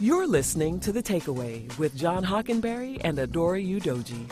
You're listening to The Takeaway with John Hockenberry and Adora Udoji.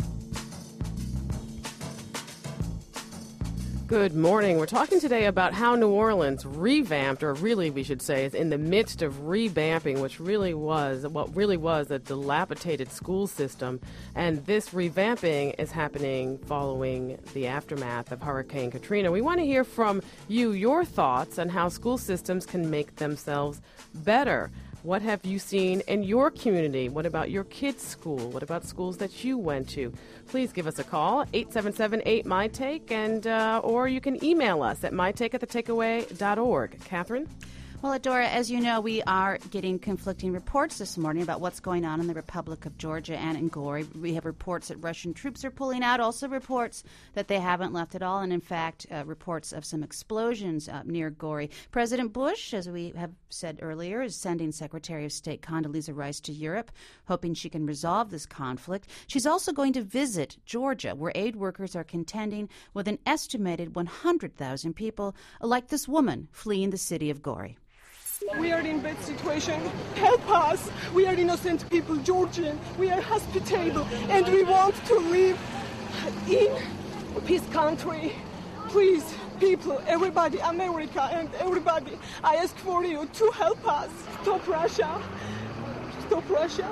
Good morning. We're talking today about how New Orleans revamped, or really we should say is in the midst of revamping, what really was a dilapidated school system. And this revamping is happening following the aftermath of Hurricane Katrina. We want to hear from you, your thoughts on how school systems can make themselves better. What have you seen in your community? What about your kids' school? What about schools that you went to? Please give us a call, 877-8MyTake, and or you can email us at mytake@thetakeaway.org. Catherine? Well, Adora, as you know, we are getting conflicting reports this morning about what's going on in the Republic of Georgia and in Gori. We have reports that Russian troops are pulling out, also reports that they haven't left at all, and in fact, reports of some explosions near Gori. President Bush, as we have said earlier, is sending Secretary of State Condoleezza Rice to Europe, hoping she can resolve this conflict. She's also going to visit Georgia, where aid workers are contending with an estimated 100,000 people, like this woman fleeing the city of Gori. We are in bad situation. Help us. We are innocent people, Georgian. We are hospitable, and we want to live in peace country. Please, people, everybody, America and everybody, I ask for you to help us. Stop Russia. Stop Russia.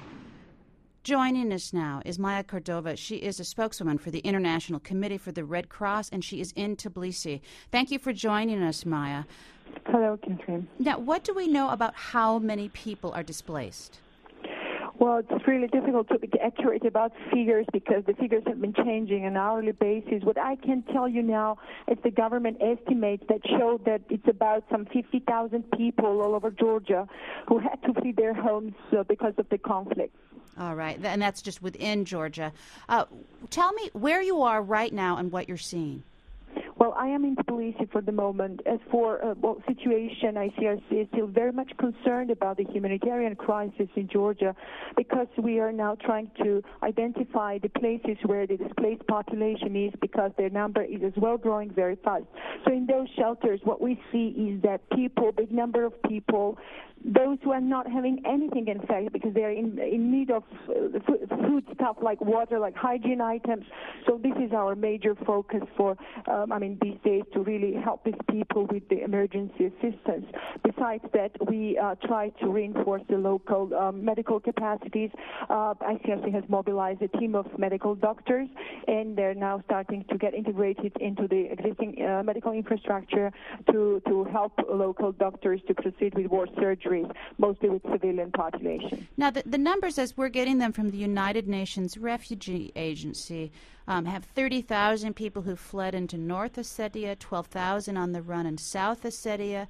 Joining us now is Maya Cordova. She is a spokeswoman for the International Committee for the Red Cross, and she is in Tbilisi. Thank you for joining us, Maya. Hello, Catherine. Now, what do we know about how many people are displaced? Well, it's really difficult to be accurate about figures because the figures have been changing on an hourly basis. What I can tell you now is the government estimates that show that it's about some 50,000 people all over Georgia who had to flee their homes because of the conflict. All right, and that's just within Georgia. Tell me where you are right now and what you're seeing. Well, I am in Tbilisi for the moment. As for situation, ICRC is still very much concerned about the humanitarian crisis in Georgia because we are now trying to identify the places where the displaced population is because their number is as well growing very fast. So in those shelters, what we see is that big number of people, those who are not having anything, in fact, because they are in need of food stuff like water, like hygiene items. So this is our major focus for, these days to really help these people with the emergency assistance. Besides that, we try to reinforce the local medical capacities. ICRC has mobilized a team of medical doctors, and they're now starting to get integrated into the existing medical infrastructure to help local doctors to proceed with war surgeries, mostly with civilian population. Now, the numbers, as we're getting them from the United Nations Refugee Agency, have 30,000 people who fled into North Ossetia, 12,000 on the run in South Ossetia,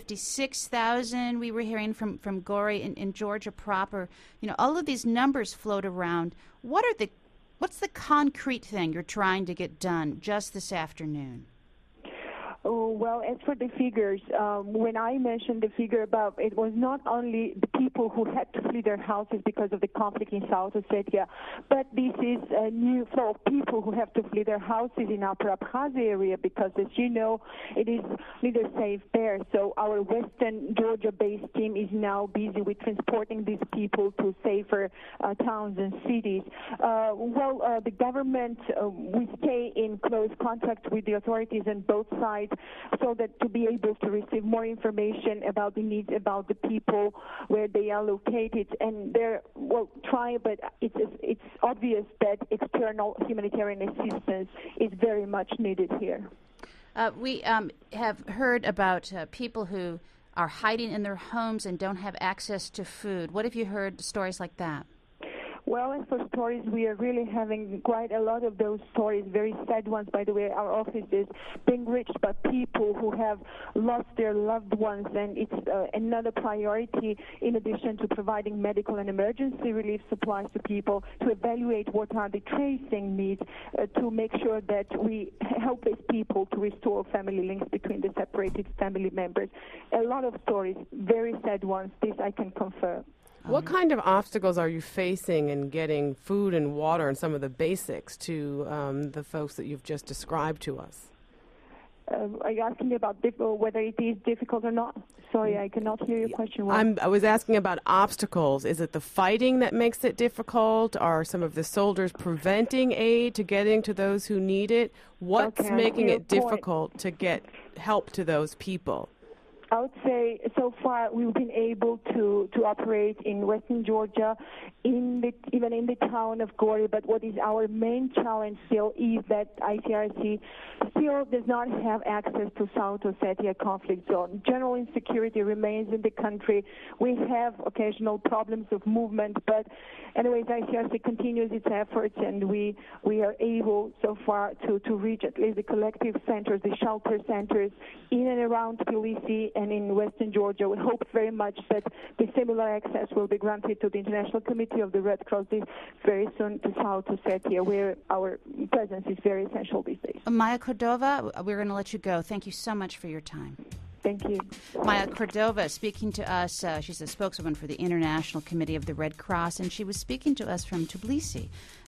56,000 we were hearing from Gori in Georgia proper. You know, all of these numbers float around. What's the concrete thing you're trying to get done just this afternoon? Oh, well, as for the figures, when I mentioned the figure about it was not only the people who had to flee their houses because of the conflict in South Ossetia, but this is a new flow of people who have to flee their houses in Upper Abkhazia area because, as you know, it is neither safe there. So our Western Georgia-based team is now busy with transporting these people to safer towns and cities. The government, we stay in close contact with the authorities on both sides, so that to be able to receive more information about the needs, about the people, where they are located, and but it's obvious that external humanitarian assistance is very much needed here. We have heard about people who are hiding in their homes and don't have access to food. What have you heard stories like that? Well, as for stories, we are really having quite a lot of those stories, very sad ones. By the way, our office is being reached by people who have lost their loved ones, and it's another priority in addition to providing medical and emergency relief supplies to people, to evaluate what are the tracing needs, to make sure that we help these people to restore family links between the separated family members. A lot of stories, very sad ones, this I can confirm. What kind of obstacles are you facing in getting food and water and some of the basics to the folks that you've just described to us? Are you asking about whether it is difficult or not? Sorry, I cannot hear your question well. I was asking about obstacles. Is it the fighting that makes it difficult? Are some of the soldiers preventing aid to getting to those who need it? What's making it difficult to get help to those people? I would say so far we've been able to operate in Western Georgia, even in the town of Gori. But what is our main challenge still is that ICRC still does not have access to South Ossetia conflict zone. General insecurity remains in the country. We have occasional problems of movement, but anyways, ICRC continues its efforts, and we are able so far to reach at least the collective centers, the shelter centers in and around Tbilisi and in Western Georgia. We hope very much that the similar access will be granted to the International Committee of the Red Cross very soon to South Ossetia, where our presence is very essential these days. Maya Cordova, we're going to let you go. Thank you so much for your time. Thank you. Maya Cordova speaking to us. She's a spokeswoman for the International Committee of the Red Cross, and she was speaking to us from Tbilisi.